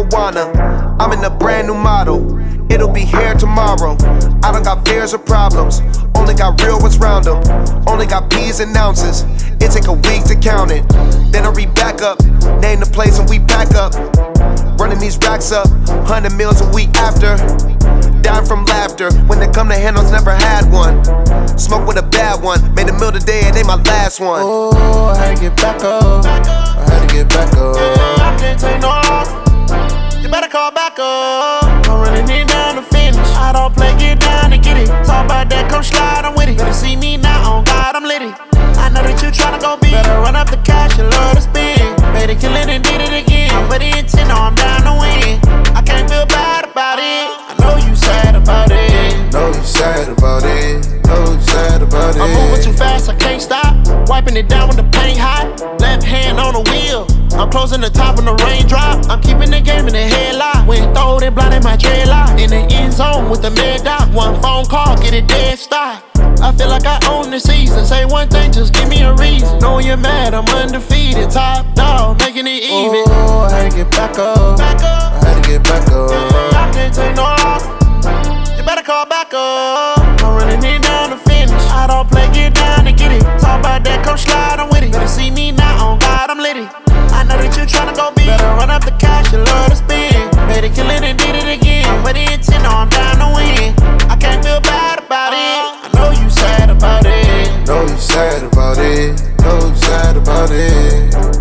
marijuana. I'm in a brand new model, it'll be here tomorrow. I don't got fears or problems, only got real ones round them. Only got P's and ounces, it take a week to count it. Then I read back up, name the place and we pack up. Running these racks up, 100 meals a week after. Dying from laughter, when they come to handles, never had one. Smoke with a bad one, made a meal today, it ain't my last one. Oh, I had to get back up, I had to get back up. I can't take no loss, you better call back up. I'm running it down to finish, I don't play, get down to get it. Talk about that, come slide, I'm with it. Better see me now, on God, I'm litty. I know that you tryna go big, better run up the cash, you love to spend. Better kill it and did it again. I put in 10, no, I'm down to win. I can't feel bad about it, I know you sad about it. Know you sad about it, know you sad about it. I'm moving too fast, I can't stop. Wiping it down when the paint hot. Left hand on the wheel, I'm closing the top when the raindrop. I'm keeping the game in the headlock. When throwed and blinded my dreadlock. In the end zone with the mad dot. One phone call, get it dead stop. I feel like I own the season. Say one thing, just give me a reason. Knowing you're mad, I'm undefeated. Top dog, making it even. Oh, I had to get back up, I had to get back up. I can't take no loss, you better call back up. I'm running it down to finish, I don't play, get down to get it. Talk about that, come slide, I'm with it. Better see me now, on God, I'm litty. I know that you tryna go big, better run up the cash, you love to spend. Better kill it and did it again. I put in 10, no, I'm down to win. I can't feel bad about it, I know you sad about it. Know you sad about it, know you sad about it.